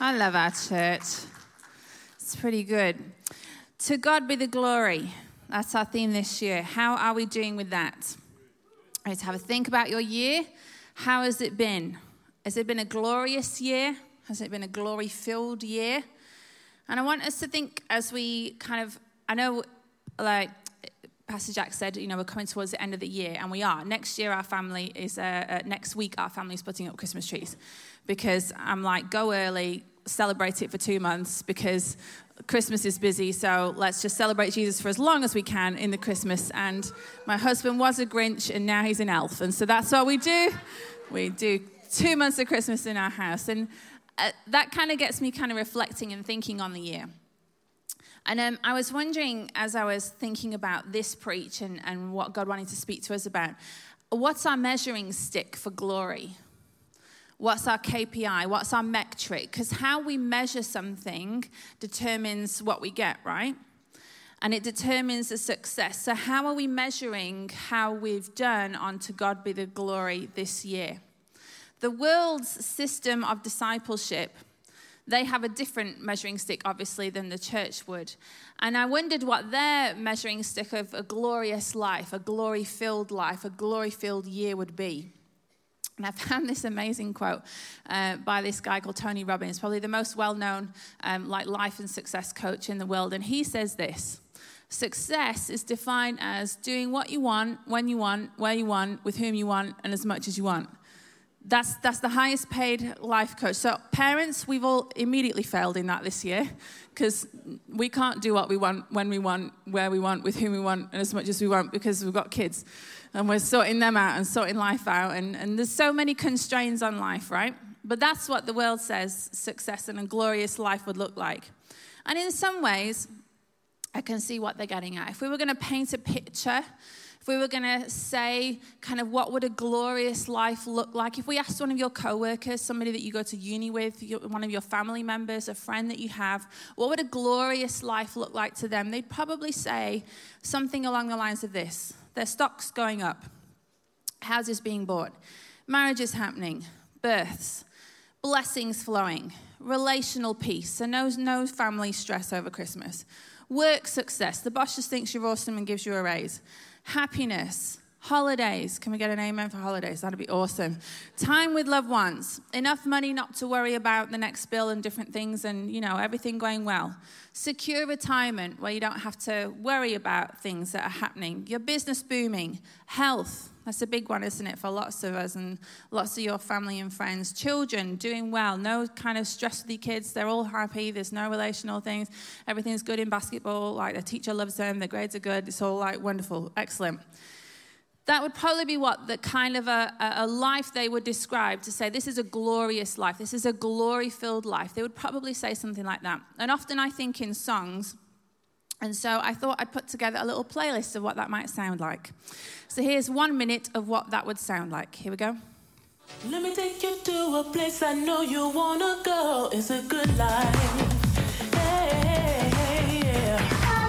I love our church. It's pretty good. To God be the glory. That's our theme this year. How are we doing with that? All right, have a think about your year. How has it been? Has it been a glorious year? Has it been a glory-filled year? And I want us to think as we I know, like Pastor Jack said, we're coming towards the end of the year, and we are. Next week, our family is putting up Christmas trees, because I'm like, go early, celebrate it for 2 months, because Christmas is busy, so let's just celebrate Jesus for as long as we can in the Christmas. And my husband was a Grinch, and now he's an elf, and so that's what we do. We do 2 months of Christmas in our house, and that kind of gets me reflecting and thinking on the year. And I was wondering, as I was thinking about this preach and what God wanted to speak to us about, what's our measuring stick for glory? What's our KPI? What's our metric? Because how we measure something determines what we get, right? And it determines the success. So how are we measuring how we've done on To God be the glory this year? The world's system of discipleship, they have a different measuring stick, obviously, than the church would. And I wondered what their measuring stick of a glorious life, a glory-filled life, a glory-filled year would be. And I found this amazing quote by this guy called Tony Robbins, probably the most well-known life and success coach in the world. And he says this: success is defined as doing what you want, when you want, where you want, with whom you want, and as much as you want. That's the highest paid life coach. So parents, we've all immediately failed in that this year, because we can't do what we want, when we want, where we want, with whom we want, and as much as we want, because we've got kids. And we're sorting them out and sorting life out. And there's so many constraints on life, right? But that's what the world says success and a glorious life would look like. And in some ways, I can see what they're getting at. If we were going to paint a picture, if we were going to say what would a glorious life look like, if we asked one of your co-workers, somebody that you go to uni with, one of your family members, a friend that you have, what would a glorious life look like to them? They'd probably say something along the lines of this: their stock's going up, houses being bought, marriages happening, births, blessings flowing, relational peace, so no family stress over Christmas, work success, the boss just thinks you're awesome and gives you a raise, happiness, holidays. Can we get an amen for holidays? That'd be awesome. Time with loved ones, enough money not to worry about the next bill and different things, and everything going well. Secure retirement, where you don't have to worry about things that are happening. Your business booming. Health, that's a big one, isn't it, for lots of us and lots of your family and friends. Children doing well, no kind of stress with your kids. They're all happy. There's no relational things. Everything's good in basketball. Like, the teacher loves them. Their grades are good. It's all wonderful, excellent. That would probably be what the a life they would describe, to say this is a glorious life, this is a glory-filled life. They would probably say something like that. And often I think in songs, and so I thought I'd put together a little playlist of what that might sound like. So here's 1 minute of what that would sound like. Here we go. Let me take you to a place I know you want to go. It's a good life. Hey, hey, yeah.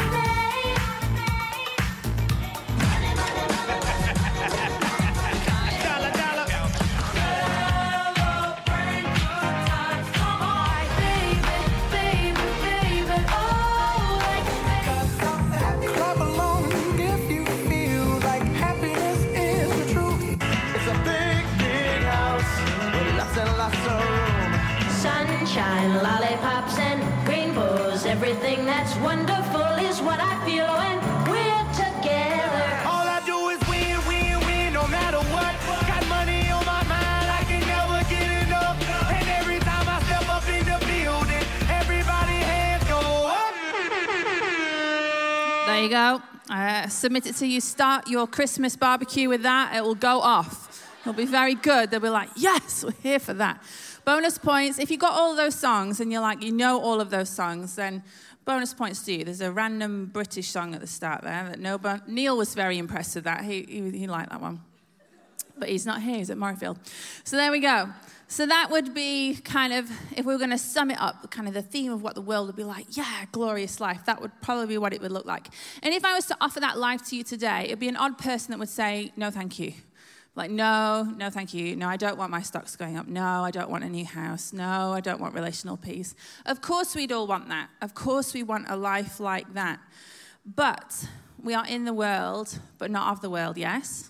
Sunshine, lollipops, and rainbows. Everything that's wonderful is what I feel when we're together. All I do is win, win, win, no matter what. Got money on my mind, I can never get enough. And every time I step up in the building, everybody hands go up. There you go. Submit it to you. Start your Christmas barbecue with that. It will go off. It'll be very good. They'll be like, yes, we're here for that. Bonus points. If you got all of those songs and all of those songs, then bonus points to you. There's a random British song at the start there that Neil was very impressed with that. He liked that one. But he's not here. He's at Murrayfield. So there we go. So that would be if we were going to sum it up, the theme of what the world would be like. Yeah, glorious life. That would probably be what it would look like. And if I was to offer that life to you today, it'd be an odd person that would say, no, thank you. Like, no, thank you. No, I don't want my stocks going up. No, I don't want a new house. No, I don't want relational peace. Of course we'd all want that. Of course we want a life like that. But we are in the world, but not of the world, yes?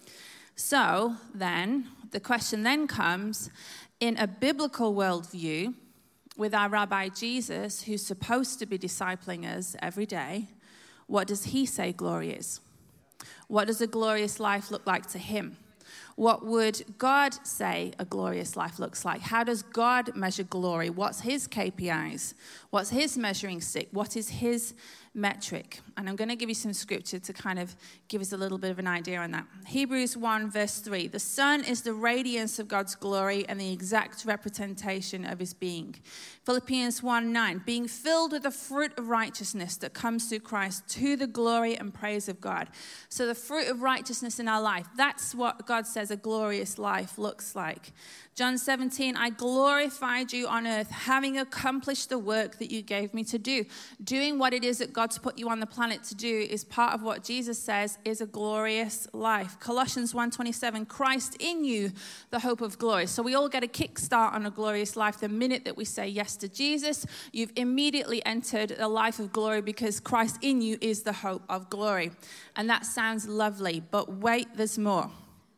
So then, the question then comes, in a biblical worldview, with our Rabbi Jesus, who's supposed to be discipling us every day, what does he say glory is? What does a glorious life look like to him? What would God say a glorious life looks like? How does God measure glory? What's his KPIs? What's his measuring stick? What is his metric? And I'm going to give you some scripture to kind of give us a little bit of an idea on that. Hebrews 1 verse 3. The Son is the radiance of God's glory and the exact representation of his being. Philippians 1:9. Being filled with the fruit of righteousness that comes through Christ to the glory and praise of God. So the fruit of righteousness in our life, that's what God says a glorious life looks like. John 17, I glorified you on earth, having accomplished the work that you gave me to do. Doing what it is that God's put you on the planet to do is part of what Jesus says is a glorious life. Colossians 1:27, Christ in you, the hope of glory. So we all get a kickstart on a glorious life. The minute that we say yes to Jesus, you've immediately entered a life of glory because Christ in you is the hope of glory. And that sounds lovely, but wait, there's more.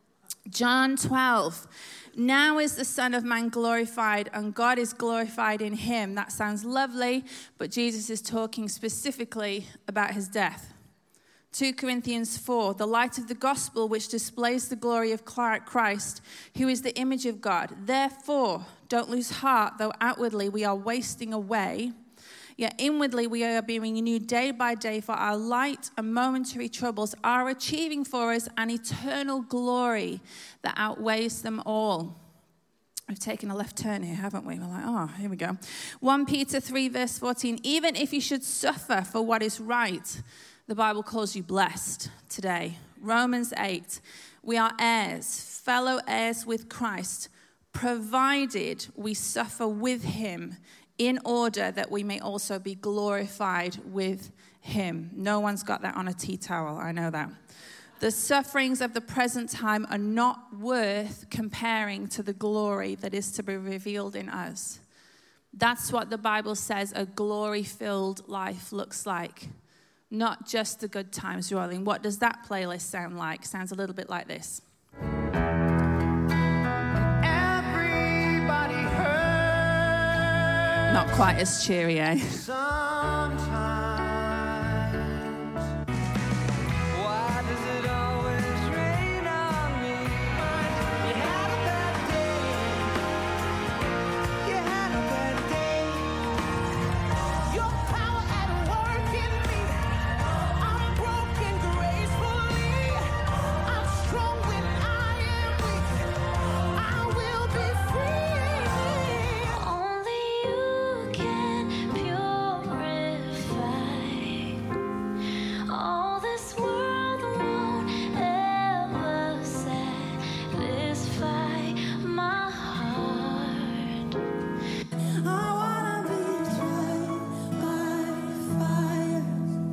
John 12, now is the Son of Man glorified and God is glorified in him. That sounds lovely, but Jesus is talking specifically about his death. 2 Corinthians 4, the light of the gospel which displays the glory of Christ, who is the image of God. Therefore, don't lose heart, though outwardly we are wasting away. Yet inwardly we are being renewed day by day, for our light and momentary troubles are achieving for us an eternal glory that outweighs them all. We've taken a left turn here, haven't we? We're like, oh, here we go. 1 Peter 3 verse 14, even if you should suffer for what is right, the Bible calls you blessed today. Romans 8, we are heirs, fellow heirs with Christ, provided we suffer with him, in order that we may also be glorified with him. No one's got that on a tea towel, I know that. The sufferings of the present time are not worth comparing to the glory that is to be revealed in us. That's what the Bible says a glory-filled life looks like. Not just the good times rolling. What does that playlist sound like? Sounds a little bit like this. Not quite as cheery, eh? Sometimes, why does it always rain on me? You had a bad day. You had a bad day. Your power at work in me. I'm broken gracefully. I'm strong when I am weak. I will be free. Only you can purify. All this world won't ever satisfy my heart. I wanna be tried by fire,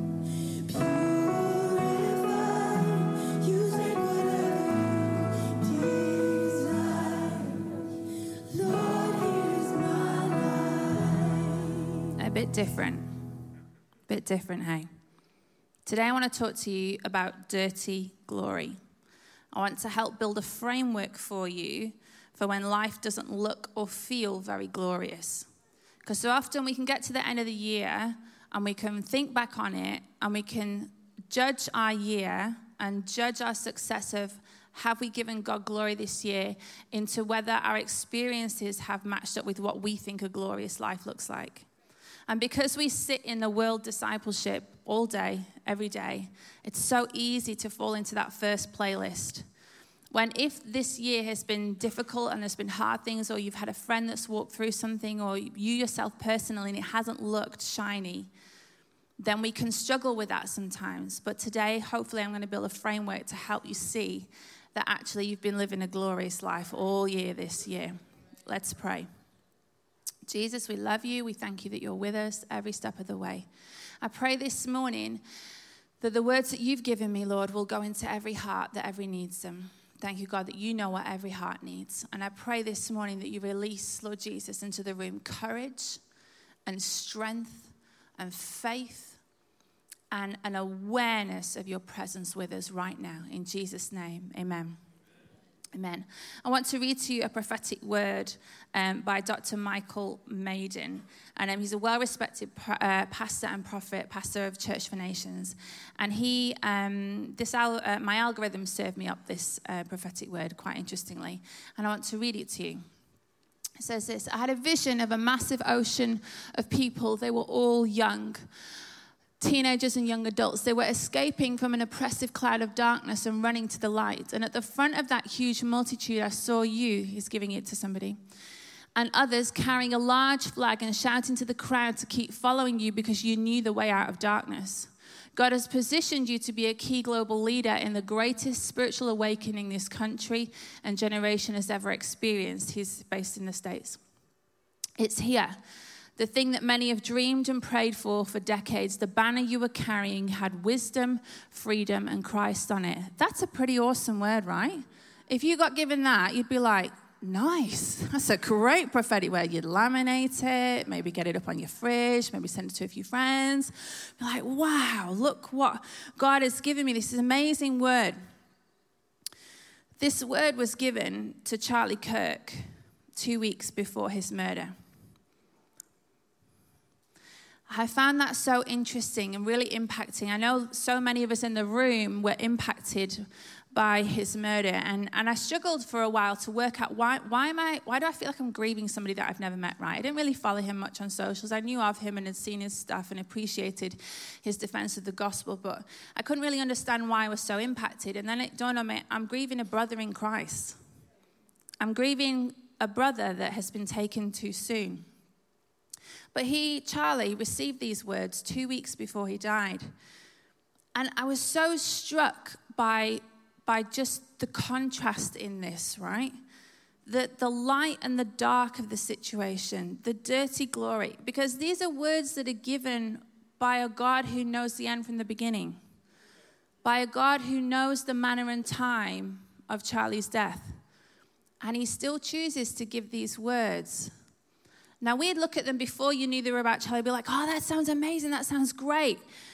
purified. You take whatever you desire. Lord, here's my life. A bit different, hey? Today I want to talk to you about dirty glory. I want to help build a framework for you for when life doesn't look or feel very glorious. Because so often we can get to the end of the year and we can think back on it and we can judge our year and judge our success of have we given God glory this year into whether our experiences have matched up with what we think a glorious life looks like. And because we sit in the world discipleship all day, every day, it's so easy to fall into that first playlist. When if this year has been difficult and there's been hard things, or you've had a friend that's walked through something, or you yourself personally, and it hasn't looked shiny, then we can struggle with that sometimes. But today, hopefully, I'm going to build a framework to help you see that actually you've been living a glorious life all year this year. Let's pray. Jesus, we love you. We thank you that you're with us every step of the way. I pray this morning that the words that you've given me, Lord, will go into every heart that ever needs them. Thank you, God, that you know what every heart needs. And I pray this morning that you release, Lord Jesus, into the room courage and strength and faith and an awareness of your presence with us right now. In Jesus' name, amen. Amen. I want to read to you a prophetic word by Dr. Michael Maiden. And he's a well-respected pastor and prophet, pastor of Church for Nations. And my algorithm served me up this prophetic word quite interestingly. And I want to read it to you. It says this: I had a vision of a massive ocean of people. They were all young. Teenagers and young adults. They were escaping from an oppressive cloud of darkness and running to the light. And at the front of that huge multitude, I saw you, he's giving it to somebody, and others carrying a large flag and shouting to the crowd to keep following you because you knew the way out of darkness. God has positioned you to be a key global leader in the greatest spiritual awakening this country and generation has ever experienced. He's based in the States. It's here. The thing that many have dreamed and prayed for decades, the banner you were carrying had wisdom, freedom, and Christ on it. That's a pretty awesome word, right? If you got given that, you'd be like, nice. That's a great prophetic word. You'd laminate it, maybe get it up on your fridge, maybe send it to a few friends. Be like, wow, look what God has given me. This is an amazing word. This word was given to Charlie Kirk 2 weeks before his murder. I found that so interesting and really impacting. I know so many of us in the room were impacted by his murder, and I struggled for a while to work out why do I feel like I'm grieving somebody that I've never met, right? I didn't really follow him much on socials. I knew of him and had seen his stuff and appreciated his defense of the gospel, but I couldn't really understand why I was so impacted. And then it dawned on me, I'm grieving a brother in Christ. I'm grieving a brother that has been taken too soon. But Charlie, received these words 2 weeks before he died. And I was so struck by just the contrast in this, right? The light and the dark of the situation, the dirty glory. Because these are words that are given by a God who knows the end from the beginning. By a God who knows the manner and time of Charlie's death. And he still chooses to give these words. Now, we'd look at them before you knew they were about Charlie, be like, oh, that sounds amazing, that sounds great.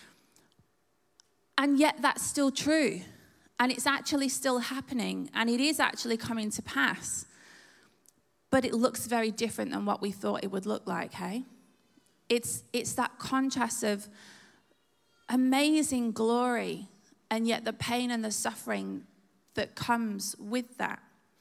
And yet that's still true. And it's actually still happening. And it is actually coming to pass. But it looks very different than what we thought it would look like, hey? It's that contrast of amazing glory and yet the pain and the suffering that comes with that.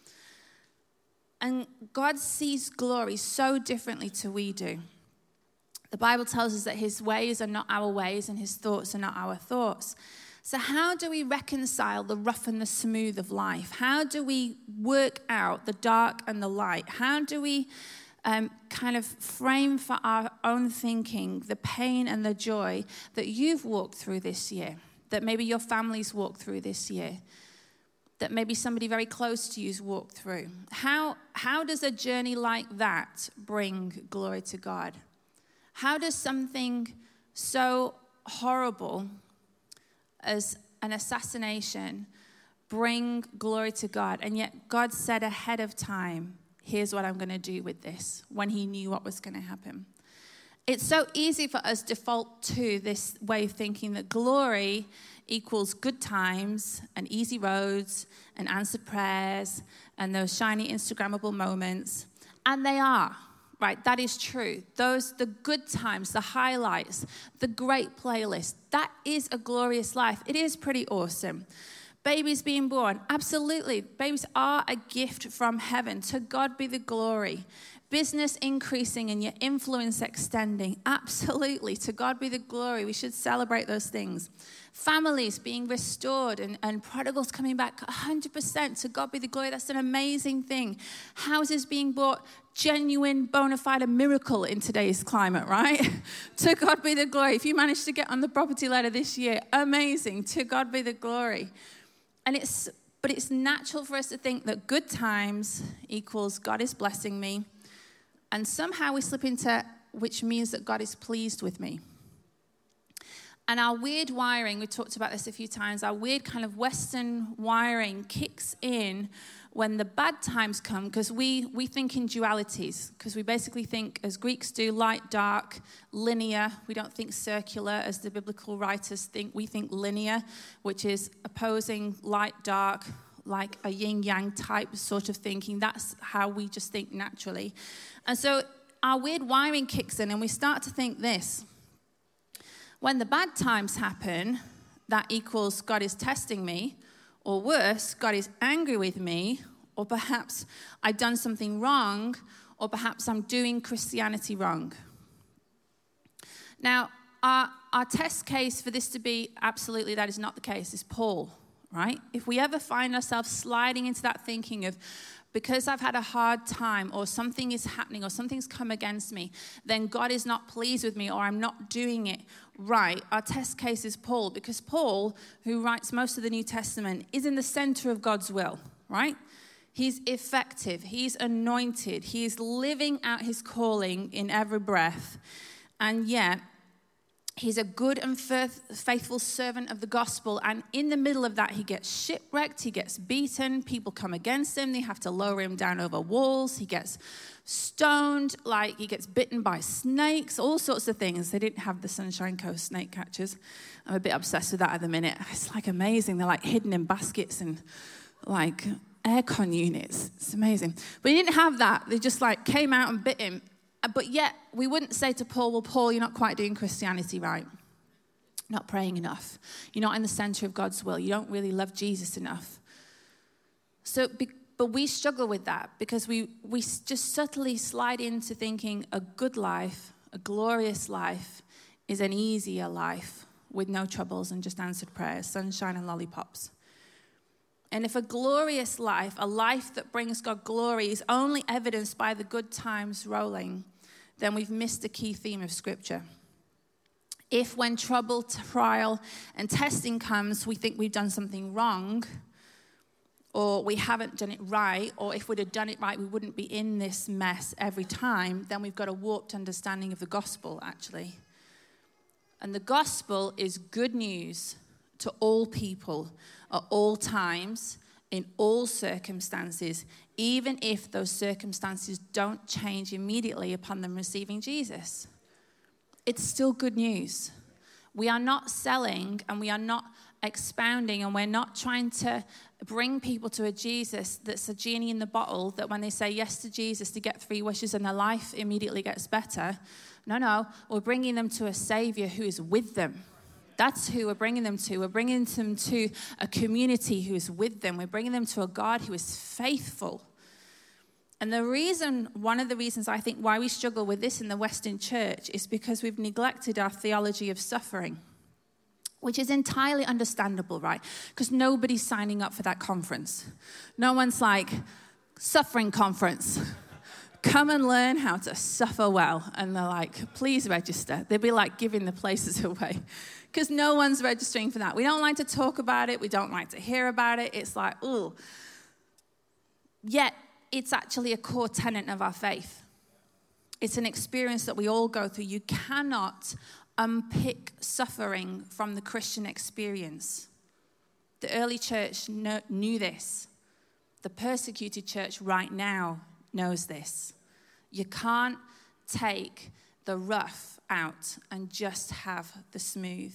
And God sees glory so differently to we do. The Bible tells us that his ways are not our ways and his thoughts are not our thoughts. So how do we reconcile the rough and the smooth of life? How do we work out the dark and the light? How do we kind of frame for our own thinking the pain and the joy that you've walked through this year, that maybe your family's walked through this year, that maybe somebody very close to you's walked through? How does a journey like that bring glory to God? How does something so horrible as an assassination bring glory to God? And yet God said ahead of time, here's what I'm going to do with this, when he knew what was going to happen. It's so easy for us to default to this way of thinking that glory equals good times and easy roads and answered prayers and those shiny Instagrammable moments. And they are, right? That is true. The good times, the highlights, the great playlist, that is a glorious life. It is pretty awesome. Babies being born, absolutely. Babies are a gift from heaven. To God be the glory. Business increasing and your influence extending, absolutely. To God be the glory. We should celebrate those things. Families being restored and prodigals coming back 100%. To God be the glory. That's an amazing thing. Houses being bought, genuine, bona fide, a miracle in today's climate, right? To God be the glory. If you managed to get on the property ladder this year, amazing. To God be the glory. But it's natural for us to think that good times equals God is blessing me. And somehow we slip into which means that God is pleased with me. And our weird wiring, we talked about this a few times, our weird kind of Western wiring kicks in when the bad times come, because we think in dualities, because we basically think, as Greeks do, light, dark, linear. We don't think circular, as the biblical writers think. We think linear, which is opposing light, dark, like a yin-yang type sort of thinking. That's how we just think naturally. And so our weird wiring kicks in, and we start to think this. When the bad times happen, that equals God is testing me, or worse, God is angry with me, or perhaps I've done something wrong, or perhaps I'm doing Christianity wrong. Now, our test case for this to be absolutely that is not the case is Paul, right? If we ever find ourselves sliding into that thinking of, because I've had a hard time, or something is happening, or something's come against me, then God is not pleased with me, or I'm not doing it right. Our test case is Paul, because Paul, who writes most of the New Testament, is in the center of God's will, right? He's effective. He's anointed. He's living out his calling in every breath. And yet, he's a good and faithful servant of the gospel. And in the middle of that, he gets shipwrecked. He gets beaten. People come against him. They have to lower him down over walls. He gets stoned. Like, he gets bitten by snakes, all sorts of things. They didn't have the Sunshine Coast snake catchers. I'm a bit obsessed with that at the minute. It's like amazing. They're like hidden in baskets and like aircon units. It's amazing. But he didn't have that. They just like came out and bit him. But yet, we wouldn't say to Paul, well, Paul, you're not quite doing Christianity right. You're not praying enough. You're not in the center of God's will. You don't really love Jesus enough. But we struggle with that because we just subtly slide into thinking a good life, a glorious life, is an easier life with no troubles and just answered prayers, sunshine and lollipops. And if a glorious life, a life that brings God glory, is only evidenced by the good times rolling, then we've missed a key theme of Scripture. If when trouble, trial, and testing comes, we think we've done something wrong, or we haven't done it right, or if we'd have done it right, we wouldn't be in this mess every time, then we've got a warped understanding of the gospel, actually. And the gospel is good news to all people, at all times, in all circumstances, even if those circumstances don't change immediately upon them receiving Jesus. It's still good news. We are not selling and we are not expounding and we're not trying to bring people to a Jesus that's a genie in the bottle that when they say yes to Jesus to get 3 wishes and their life immediately gets better. No, we're bringing them to a Savior who is with them. That's who we're bringing them to. We're bringing them to a community who is with them. We're bringing them to a God who is faithful. And one of the reasons I think why we struggle with this in the Western church is because we've neglected our theology of suffering, which is entirely understandable, right? Because nobody's signing up for that conference. No one's like, suffering conference. Come and learn how to suffer well. And they're like, please register. They'd be like giving the places away. Because no one's registering for that. We don't like to talk about it. We don't like to hear about it. It's like, ooh. Yet, it's actually a core tenet of our faith. It's an experience that we all go through. You cannot unpick suffering from the Christian experience. The early church knew this. The persecuted church right now knows this. You can't take the rough out and just have the smooth.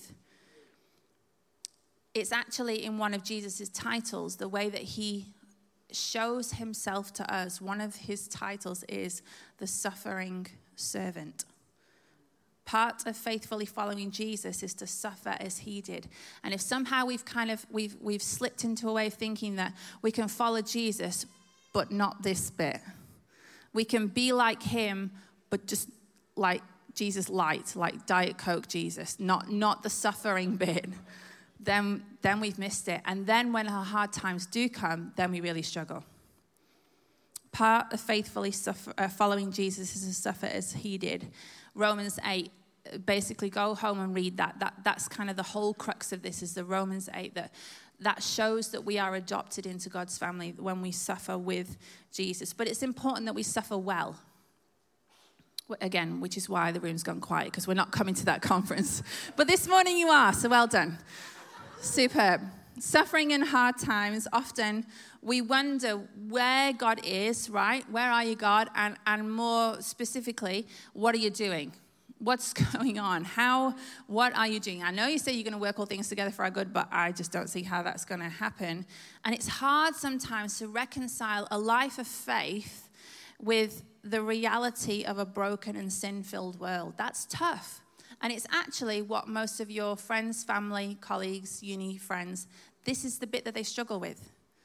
It's actually in one of Jesus' titles, the way that he shows himself to us. One of his titles is the suffering servant. Part of faithfully following Jesus is to suffer as he did. And if somehow we've slipped into a way of thinking that we can follow Jesus, but not this bit. We can be like him, but just like Jesus light, like Diet Coke Jesus, not the suffering bit. Then we've missed it. And then when our hard times do come, then we really struggle. Part of faithfully following Jesus is to suffer as he did. Romans 8, basically go home and read that. That's kind of the whole crux of this, is the Romans 8, that shows that we are adopted into God's family when we suffer with Jesus. But it's important that we suffer well. Again, which is why the room's gone quiet, because we're not coming to that conference. But this morning you are, so well done. Superb. Suffering in hard times, often we wonder where God is, right? Where are you, God? And more specifically, what are you doing? What's going on? What are you doing? I know you say you're going to work all things together for our good, but I just don't see how that's going to happen. And it's hard sometimes to reconcile a life of faith with the reality of a broken and sin-filled world. That's tough. And it's actually what most of your friends, family, colleagues, uni friends, this is the bit that they struggle with.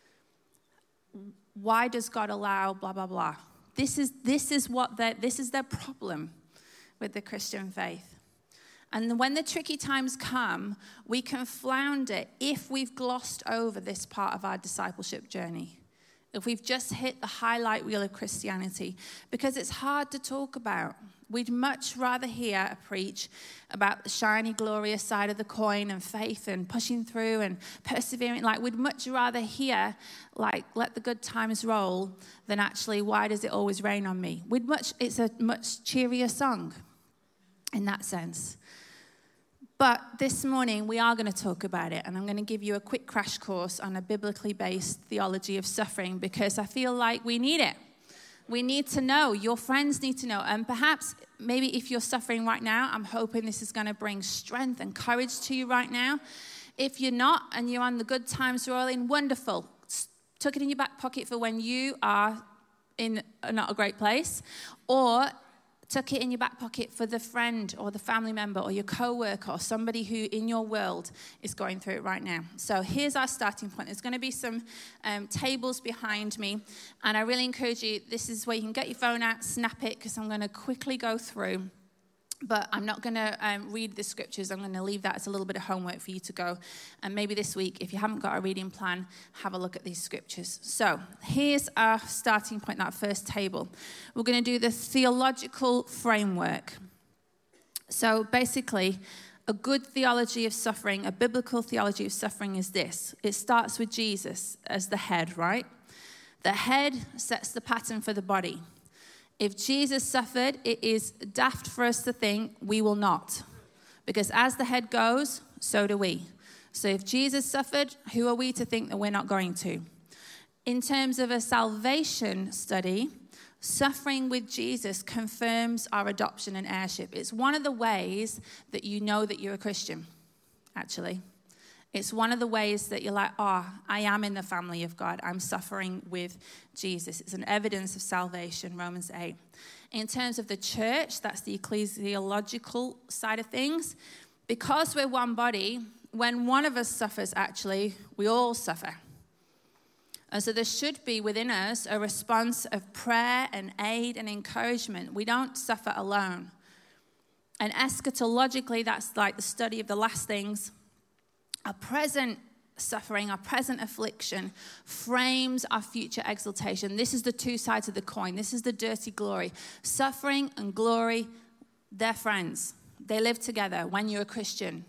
Why does God allow blah, blah, blah? This is their problem with the Christian faith. And when the tricky times come, we can flounder if we've glossed over this part of our discipleship journey. If we've just hit the highlight reel of Christianity, because it's hard to talk about. We'd much rather hear a preach about the shiny, glorious side of the coin and faith and pushing through and persevering. Like, we'd much rather hear, like, let the good times roll than actually, why does it always rain on me? It's a much cheerier song in that sense. But this morning, we are going to talk about it, and I'm going to give you a quick crash course on a biblically based theology of suffering, because I feel like we need it. We need to know. Your friends need to know. And perhaps, maybe if you're suffering right now, I'm hoping this is going to bring strength and courage to you right now. If you're not, and you're on the good times rolling, wonderful. Tuck it in your back pocket for when you are in not a great place, or tuck it in your back pocket for the friend or the family member or your co-worker or somebody who in your world is going through it right now. So here's our starting point. There's going to be some tables behind me, and I really encourage you, this is where you can get your phone out, snap it, because I'm going to quickly go through. But I'm not going to read the scriptures. I'm going to leave that as a little bit of homework for you to go. And maybe this week, if you haven't got a reading plan, have a look at these scriptures. So here's our starting point, that first table. We're going to do the theological framework. So basically, a good theology of suffering, a biblical theology of suffering is this. It starts with Jesus as the head, right? The head sets the pattern for the body. If Jesus suffered, it is daft for us to think we will not. Because as the head goes, so do we. So if Jesus suffered, who are we to think that we're not going to? In terms of a salvation study, suffering with Jesus confirms our adoption and heirship. It's one of the ways that you know that you're a Christian, actually. It's one of the ways that you're like, I am in the family of God. I'm suffering with Jesus. It's an evidence of salvation, Romans 8. In terms of the church, that's the ecclesiological side of things. Because we're one body, when one of us suffers, actually, we all suffer. And so there should be within us a response of prayer and aid and encouragement. We don't suffer alone. And eschatologically, that's like the study of the last things. Our present suffering, our present affliction frames our future exaltation. This is the two sides of the coin. This is the dirty glory. Suffering and glory, they're friends. They live together when you're a Christian.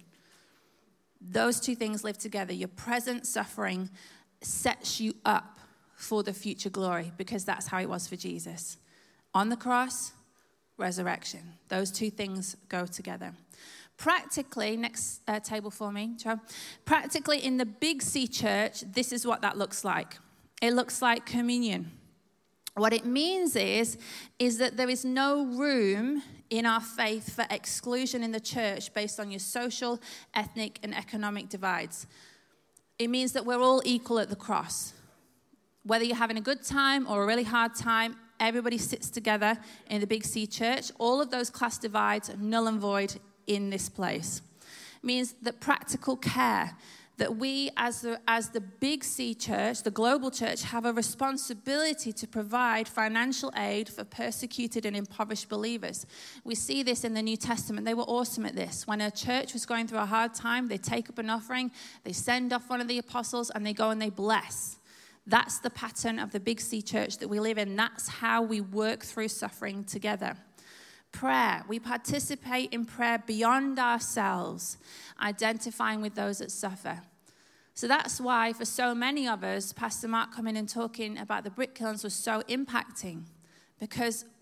Those two things live together. Your present suffering sets you up for the future glory, because that's how it was for Jesus. On the cross, resurrection. Those two things go together. Practically, next table for me, Joe. Practically in the Big C church, this is what that looks like. It looks like communion. What it means is that there is no room in our faith for exclusion in the church based on your social, ethnic, and economic divides. It means that we're all equal at the cross. Whether you're having a good time or a really hard time, everybody sits together in the Big C church. All of those class divides are null and void in this place. It means that practical care, that we as the Big C church, the global church, have a responsibility to provide financial aid for persecuted and impoverished believers. We see this in the New Testament. They were awesome at this. When a church was going through a hard time, they take up an offering, they send off one of the apostles, and they go and they bless. That's the pattern of the Big C church that we live in. That's how we work through suffering together. Prayer. We participate in prayer beyond ourselves, identifying with those that suffer. So that's why for so many of us, Pastor Mark coming and talking about the brick kilns was so impacting, because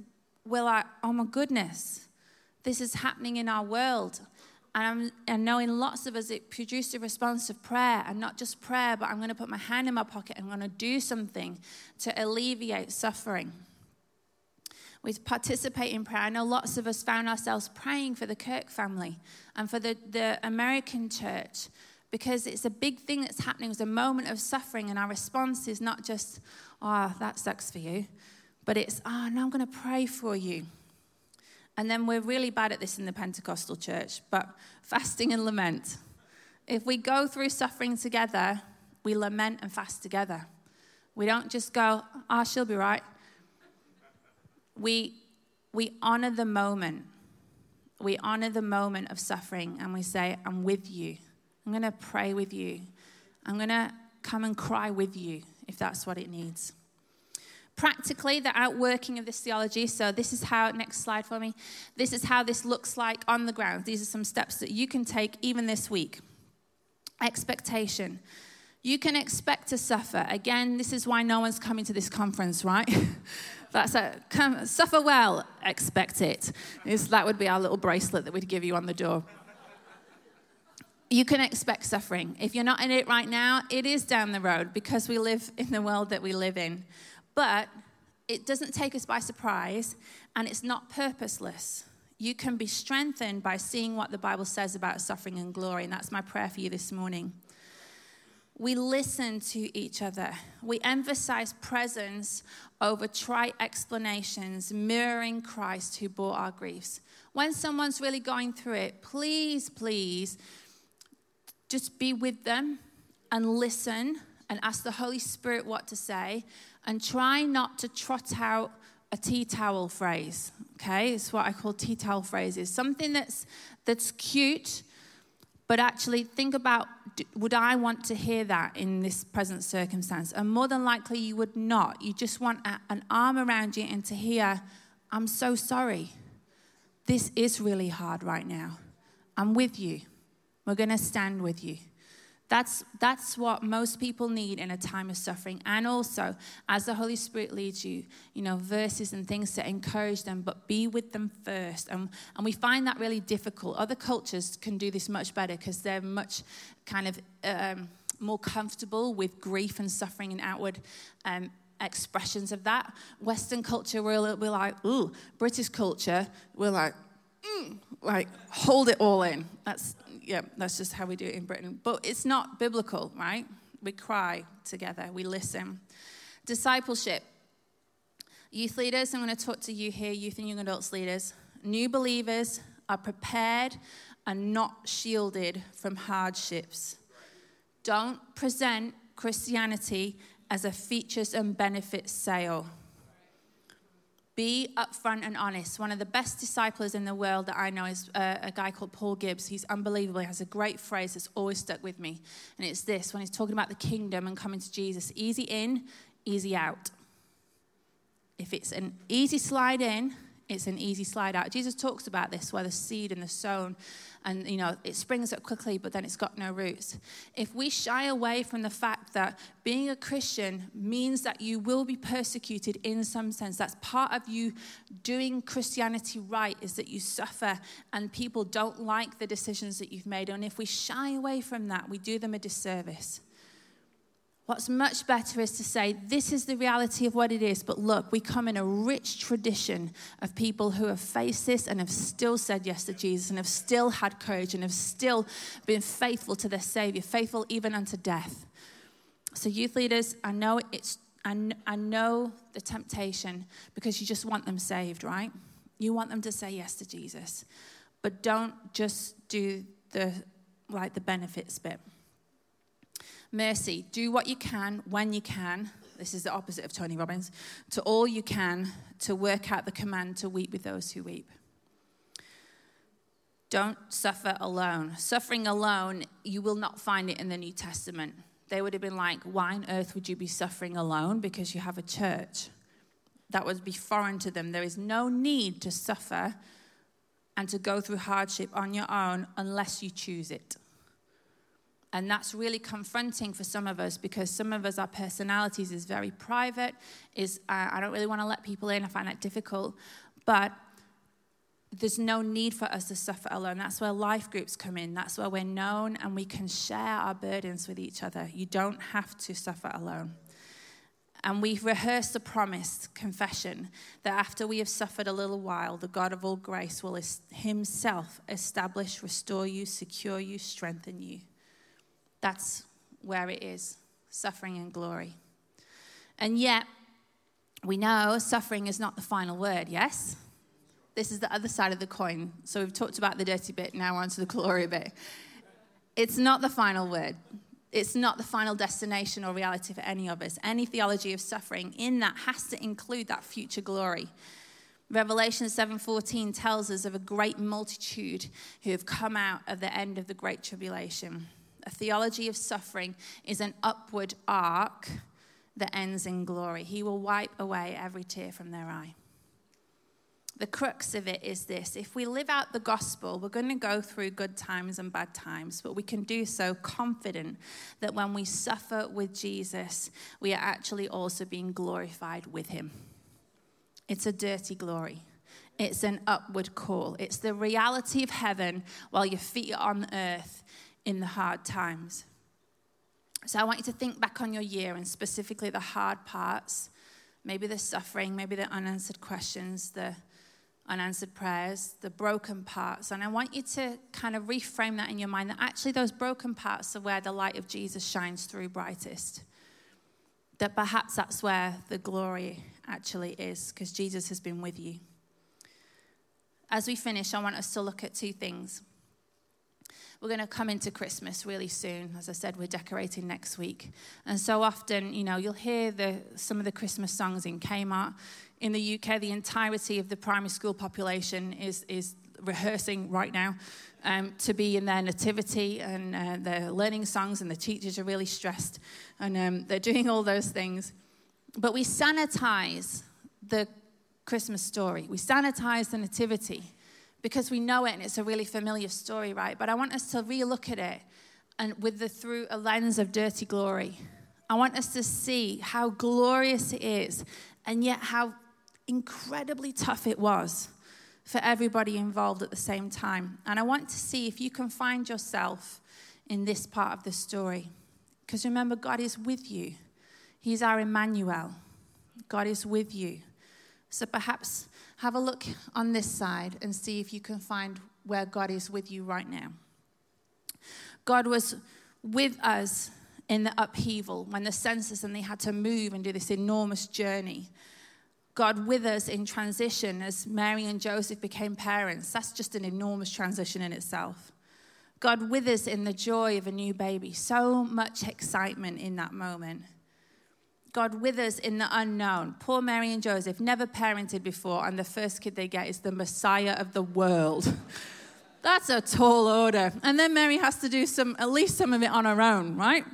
we're like, oh my goodness, this is happening in our world. And knowing lots of us, it produced a response of prayer, and not just prayer, but I'm going to put my hand in my pocket and I'm going to do something to alleviate suffering. We participate in prayer. I know lots of us found ourselves praying for the Kirk family and for the American church, because it's a big thing that's happening. It's a moment of suffering, and our response is not just, oh, that sucks for you, but it's, oh, no, I'm going to pray for you. And then we're really bad at this in the Pentecostal church, but fasting and lament. If we go through suffering together, we lament and fast together. We don't just go, oh, she'll be right. We honor the moment. We honor the moment of suffering, and we say, I'm with you. I'm going to pray with you. I'm going to come and cry with you if that's what it needs. Practically, the outworking of this theology, so this is how, next slide for me, this is how this looks like on the ground. These are some steps that you can take even this week. Expectation. You can expect to suffer. Again, this is why no one's coming to this conference, right? That's come, suffer well, expect it. That would be our little bracelet that we'd give you on the door. You can expect suffering. If you're not in it right now, it is down the road because we live in the world that we live in. But it doesn't take us by surprise, and it's not purposeless. You can be strengthened by seeing what the Bible says about suffering and glory, and that's my prayer for you this morning. We listen to each other. We emphasize presence over trite explanations, mirroring Christ who bore our griefs. When someone's really going through it, please, please, just be with them and listen and ask the Holy Spirit what to say, and try not to trot out a tea towel phrase, okay? It's what I call tea towel phrases. Something that's cute, but actually think about, would I want to hear that in this present circumstance? And more than likely you would not. You just want an arm around you and to hear, I'm so sorry. This is really hard right now. I'm with you. We're going to stand with you. That's what most people need in a time of suffering. And also, as the Holy Spirit leads you, verses and things to encourage them, but be with them first. And we find that really difficult. Other cultures can do this much better because they're much kind of more comfortable with grief and suffering and outward expressions of that. Western culture, we're like, ooh. British culture, we're like hold it all in. That's just how we do it in Britain. But it's not biblical, right? We cry together. We listen. Discipleship. Youth leaders, I'm going to talk to you here, youth and young adults leaders. New believers are prepared and not shielded from hardships. Don't present Christianity as a features and benefits sale. Be upfront and honest. One of the best disciples in the world that I know is a guy called Paul Gibbs. He's unbelievable. He has a great phrase that's always stuck with me. And it's this, when he's talking about the kingdom and coming to Jesus. Easy in, easy out. If it's an easy slide in, it's an easy slide out. Jesus talks about this, where the seed and the sown, and it springs up quickly, but then it's got no roots. If we shy away from the fact that being a Christian means that you will be persecuted in some sense, that's part of you doing Christianity right, is that you suffer and people don't like the decisions that you've made. And if we shy away from that, we do them a disservice. What's much better is to say, this is the reality of what it is, but look, we come in a rich tradition of people who have faced this and have still said yes to Jesus and have still had courage and have still been faithful to their Savior, faithful even unto death. So youth leaders, I know the temptation, because you just want them saved, right? You want them to say yes to Jesus, but don't just do the benefits bit. Mercy, do what you can when you can. This is the opposite of Tony Robbins. To all you can, to work out the command to weep with those who weep. Don't suffer alone. Suffering alone, you will not find it in the New Testament. They would have been like, why on earth would you be suffering alone? Because you have a church. That would be foreign to them. There is no need to suffer and to go through hardship on your own unless you choose it. And that's really confronting for some of us, because some of us, our personalities is very private, I don't really want to let people in, I find that difficult. But there's no need for us to suffer alone. That's where life groups come in. That's where we're known and we can share our burdens with each other. You don't have to suffer alone. And we've rehearsed the promised confession that after we have suffered a little while, the God of all grace will himself establish, restore you, secure you, strengthen you. That's where it is, suffering and glory. And yet, we know suffering is not the final word, yes? This is the other side of the coin. So we've talked about the dirty bit, now we're on to the glory bit. It's not the final word. It's not the final destination or reality for any of us. Any theology of suffering in that has to include that future glory. Revelation 7:14 tells us of a great multitude who have come out of the end of the great tribulation. A theology of suffering is an upward arc that ends in glory. He will wipe away every tear from their eye. The crux of it is this: if we live out the gospel, we're going to go through good times and bad times, but we can do so confident that when we suffer with Jesus, we are actually also being glorified with him. It's a dirty glory. It's an upward call. It's the reality of heaven while your feet are on earth in the hard times. So I want you to think back on your year and specifically the hard parts, maybe the suffering, maybe the unanswered questions, the unanswered prayers, the broken parts. And I want you to kind of reframe that in your mind, that actually those broken parts are where the light of Jesus shines through brightest. That perhaps that's where the glory actually is, because Jesus has been with you. As we finish, I want us to look at two things. We're going to come into Christmas really soon. As I said, we're decorating next week. And so often, you'll hear some of the Christmas songs in Kmart. In the UK, the entirety of the primary school population is rehearsing right now to be in their nativity, and they're learning songs, and the teachers are really stressed, and they're doing all those things. But we sanitize the Christmas story. We sanitize the nativity because we know it, and it's a really familiar story, right? But I want us to re-look at it and through a lens of dirty glory. I want us to see how glorious it is, and yet how incredibly tough it was for everybody involved at the same time. And I want to see if you can find yourself in this part of the story. Because remember, God is with you. He's our Emmanuel. God is with you. So perhaps have a look on this side and see if you can find where God is with you right now. God was with us in the upheaval when the census and they had to move and do this enormous journey. God with us in transition as Mary and Joseph became parents. That's just an enormous transition in itself. God with us in the joy of a new baby. So much excitement in that moment. God with us in the unknown. Poor Mary and Joseph, never parented before, and the first kid they get is the Messiah of the world. That's a tall order. And then Mary has to do at least some of it on her own, right?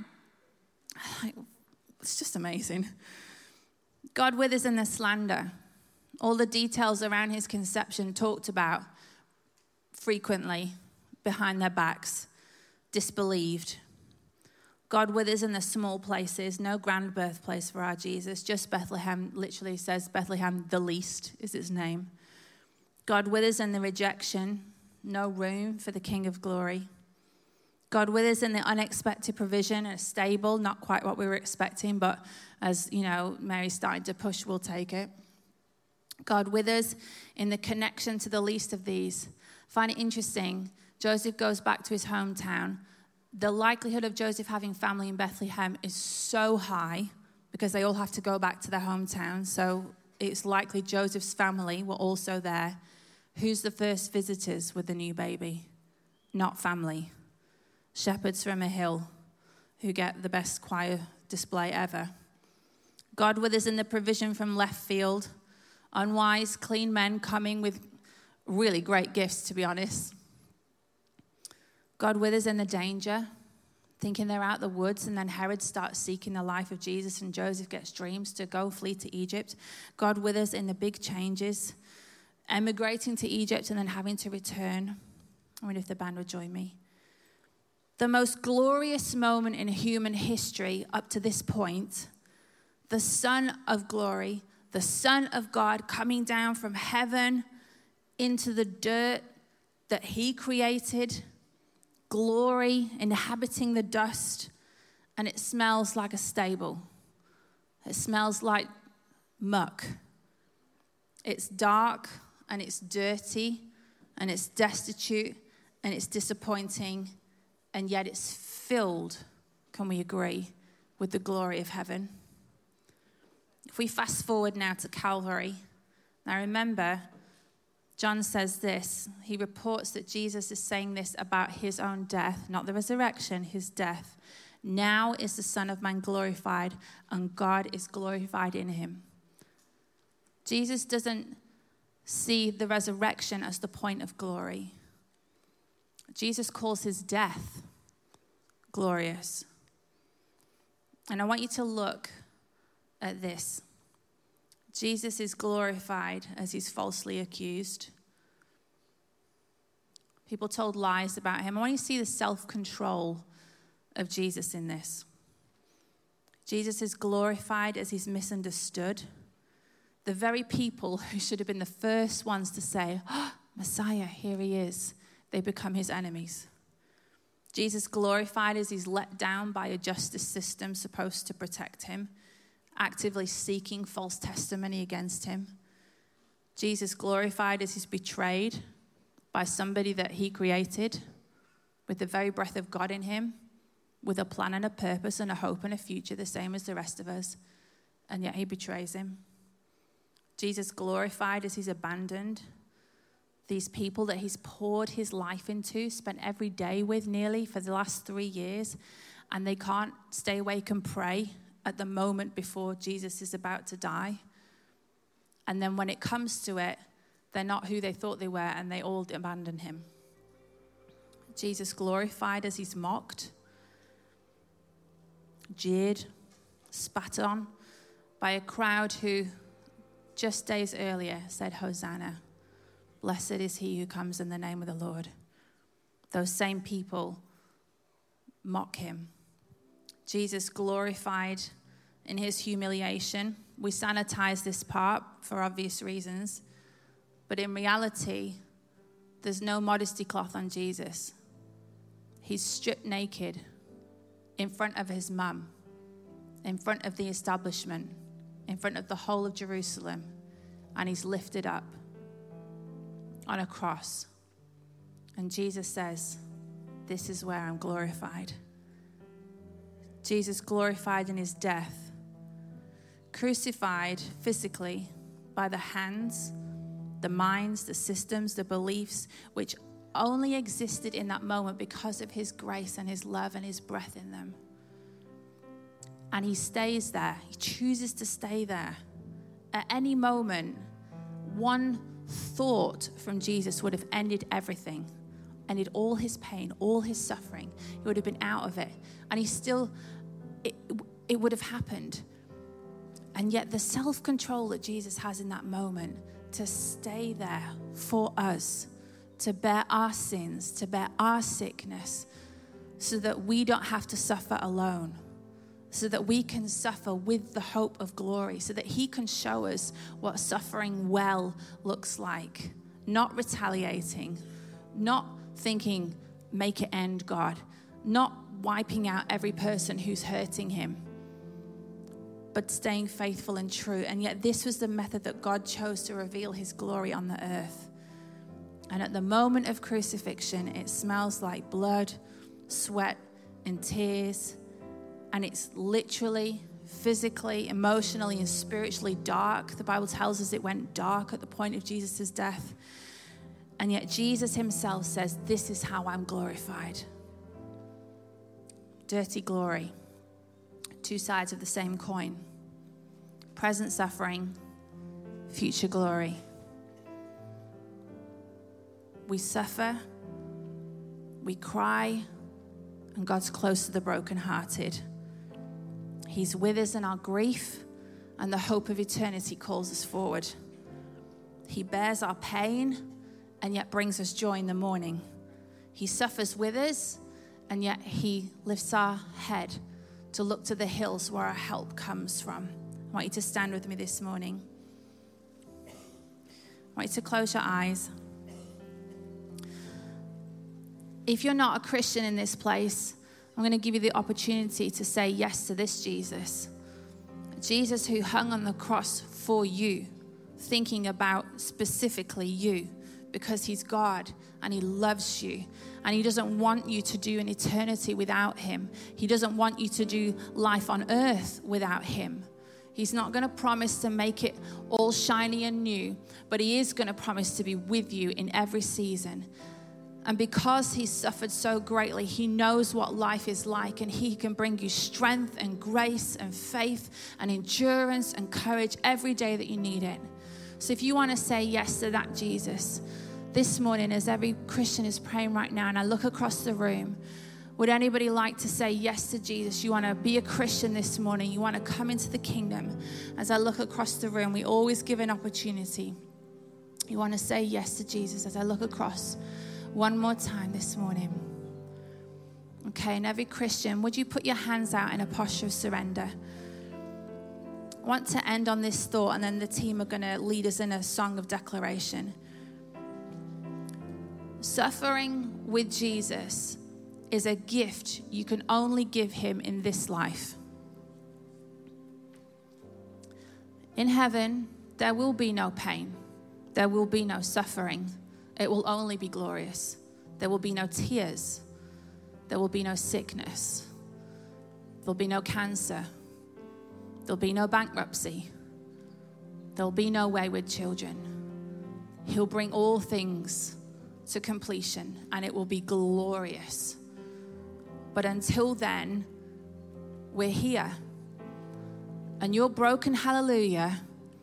It's just amazing. God with us in the slander. All the details around his conception talked about frequently behind their backs, disbelieved. God with us in the small places, no grand birthplace for our Jesus, just Bethlehem, literally says Bethlehem, the least is its name. God with us in the rejection, no room for the King of Glory. God with us in the unexpected provision, a stable, not quite what we were expecting, but as Mary's starting to push, we'll take it. God with us in the connection to the least of these. I find it interesting. Joseph goes back to his hometown. The likelihood of Joseph having family in Bethlehem is so high because they all have to go back to their hometown. So it's likely Joseph's family were also there. Who's the first visitors with the new baby? Not family. Shepherds from a hill who get the best choir display ever. God with us in the provision from left field. Unwise, clean men coming with really great gifts, to be honest. God with us in the danger, thinking they're out the woods, and then Herod starts seeking the life of Jesus, and Joseph gets dreams to go flee to Egypt. God with us in the big changes, emigrating to Egypt and then having to return. I wonder if the band would join me. The most glorious moment in human history up to this point, the Son of Glory, the Son of God coming down from heaven into the dirt that he created, glory inhabiting the dust, and it smells like a stable. It smells like muck. It's dark and it's dirty and it's destitute and it's disappointing, and yet it's filled, can we agree, with the glory of heaven. If we fast forward now to Calvary, now remember, John says this. He reports that Jesus is saying this about his own death, not the resurrection, his death. Now is the Son of Man glorified, and God is glorified in him. Jesus doesn't see the resurrection as the point of glory. Jesus calls his death glorious. And I want you to look at this. Jesus is glorified as he's falsely accused. People told lies about him. I want you to see the self-control of Jesus in this. Jesus is glorified as he's misunderstood. The very people who should have been the first ones to say, oh, Messiah, here he is, they become his enemies. Jesus glorified as he's let down by a justice system supposed to protect him, actively seeking false testimony against him. Jesus glorified as he's betrayed by somebody that he created with the very breath of God in him, with a plan and a purpose and a hope and a future, the same as the rest of us, and yet he betrays him. Jesus glorified as he's abandoned these people that he's poured his life into, spent every day with nearly for the last 3 years, and they can't stay awake and pray at the moment before Jesus is about to die. And then when it comes to it, they're not who they thought they were, and they all abandon him. Jesus glorified as he's mocked, jeered, spat on by a crowd who just days earlier said, Hosanna, blessed is he who comes in the name of the Lord. Those same people mock him. Jesus glorified in his humiliation. We sanitize this part for obvious reasons, but in reality, there's no modesty cloth on Jesus. He's stripped naked in front of his mum, in front of the establishment, in front of the whole of Jerusalem, and he's lifted up on a cross. And Jesus says, this is where I'm glorified. Jesus glorified in his death, crucified physically by the hands, the minds, the systems, the beliefs, which only existed in that moment because of his grace and his love and his breath in them. And he stays there. He chooses to stay there. At any moment, one thought from Jesus would have ended everything, ended all his pain, all his suffering. He would have been out of it. And it would have happened. And yet the self-control that Jesus has in that moment to stay there for us, to bear our sins, to bear our sickness, so that we don't have to suffer alone, so that we can suffer with the hope of glory, so that he can show us what suffering well looks like. Not retaliating, not thinking, make it end, God, not wiping out every person who's hurting him, but staying faithful and true. And yet this was the method that God chose to reveal his glory on the earth. And at the moment of crucifixion, it smells like blood, sweat, and tears. And it's literally, physically, emotionally, and spiritually dark. The Bible tells us it went dark at the point of Jesus' death. And yet Jesus himself says, this is how I'm glorified. Dirty glory. Two sides of the same coin. Present suffering, future glory. We suffer, we cry, and God's close to the brokenhearted. He's with us in our grief, and the hope of eternity calls us forward. He bears our pain, and yet brings us joy in the morning. He suffers with us, and yet he lifts our head to look to the hills where our help comes from. I want you to stand with me this morning. I want you to close your eyes. If you're not a Christian in this place, I'm going to give you the opportunity to say yes to this Jesus. Jesus who hung on the cross for you, thinking about specifically you, because he's God and he loves you. And he doesn't want you to do an eternity without him. He doesn't want you to do life on earth without him. He's not going to promise to make it all shiny and new, but he is going to promise to be with you in every season. And because he suffered so greatly, he knows what life is like, and he can bring you strength and grace and faith and endurance and courage every day that you need it. So if you want to say yes to that Jesus, this morning as every Christian is praying right now, and I look across the room, would anybody like to say yes to Jesus? You want to be a Christian this morning. You want to come into the kingdom. As I look across the room, we always give an opportunity. You want to say yes to Jesus as I look across one more time this morning. Okay, and every Christian, would you put your hands out in a posture of surrender? I want to end on this thought, and then the team are going to lead us in a song of declaration. Suffering with Jesus is a gift you can only give him in this life. In heaven, there will be no pain. There will be no suffering. It will only be glorious. There will be no tears. There will be no sickness. There'll be no cancer. There'll be no bankruptcy. There'll be no wayward children. He'll bring all things to completion, and it will be glorious. But until then, we're here. And your broken hallelujah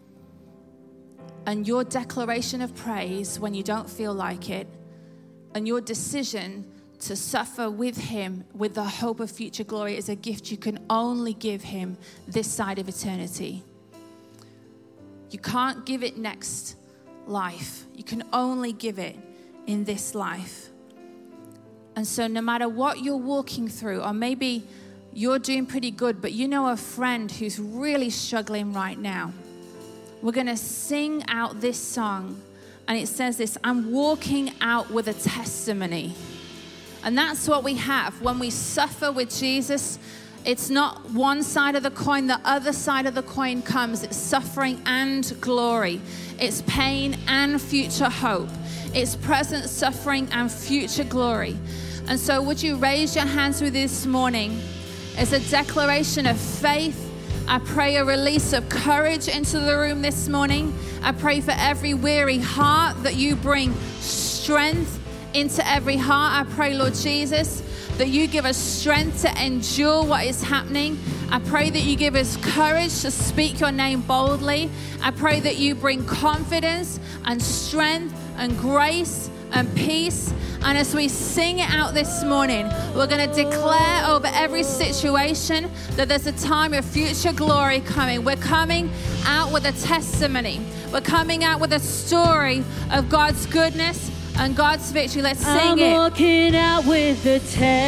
and your declaration of praise when you don't feel like it, and your decision to suffer with him with the hope of future glory is a gift you can only give him this side of eternity. You can't give it next life. You can only give it in this life. And so no matter what you're walking through, or maybe you're doing pretty good, but you know a friend who's really struggling right now, we're going to sing out this song. And it says this: I'm walking out with a testimony. And that's what we have. When we suffer with Jesus, it's not one side of the coin, the other side of the coin comes. It's suffering and glory. It's pain and future hope. It's present suffering and future glory. And so would you raise your hands with this morning as a declaration of faith? I pray a release of courage into the room this morning. I pray for every weary heart that you bring strength into every heart. I pray, Lord Jesus, that you give us strength to endure what is happening. I pray that you give us courage to speak your name boldly. I pray that you bring confidence and strength and grace and peace. And as we sing it out this morning, we're going to declare over every situation that there's a time of future glory coming. We're coming out with a testimony. We're coming out with a story of God's goodness and God's victory. Let's sing it. I'm walking out with a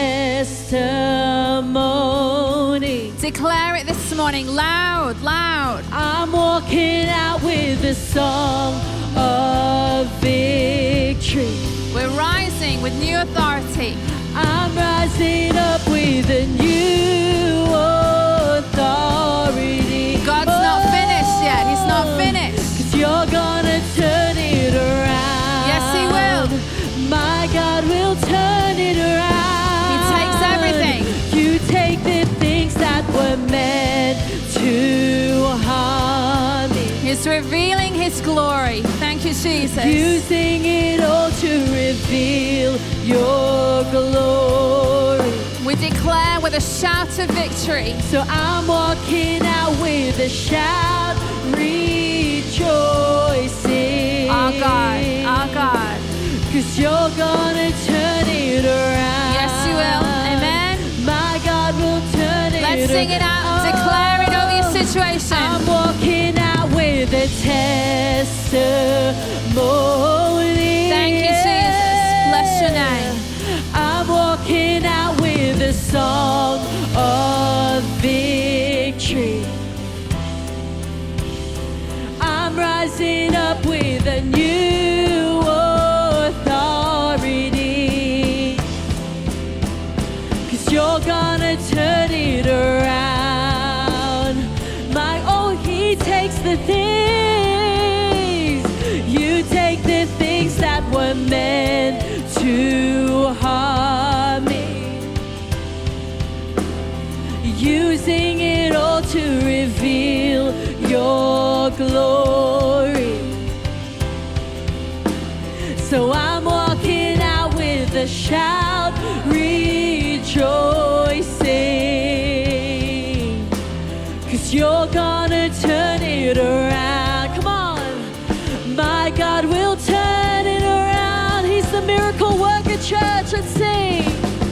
testimony. Declare it this morning, loud, loud. I'm walking out with a song of victory. We're rising with new authority. I'm rising up with a new authority. God's not finished yet. He's not finished. 'Cause you're gonna turn it around. Yes, he will. My God will turn it around. He takes everything. You take the things that were meant to harm me. He's revealing his glory. Thank you, Jesus. Using it all to reveal your glory. We declare with a shout of victory. So I'm walking out with a shout, rejoicing. Our God, our God. 'Cause you're gonna turn it around. Yes, you will. Amen. My God will turn it around. Let's sing it out. Declare it over your situation. I'm walking out with a testimony. Thank you, Jesus. Bless your name. I'm walking out with a song of victory. I'm rising up with a new authority. 'cause you're gonna turn it around. He takes the things, you take the things that were meant to harm me, using it all to reveal your glory. So I'm walking out with a shout, rejoicing, 'cause you're gonna turn it around. Come on. My God will turn it around. He's the miracle worker, church. Let's sing.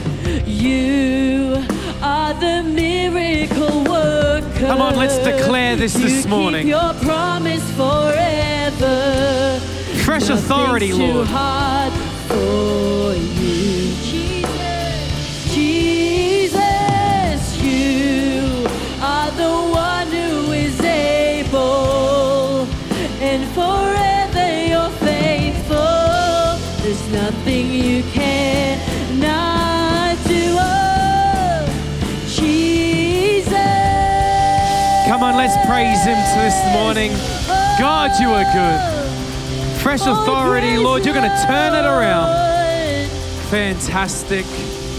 You are the miracle worker. Come on, let's declare this morning. Keep your promise forever. Fresh authority, Nothing's Lord. too hard for you. Jesus, you are the one who is able, and forever you're faithful. There's nothing you cannot do. Oh, Jesus. Come on, let's praise him this morning. God, you are good. Fresh authority, Lord, you're going to turn it around. Fantastic.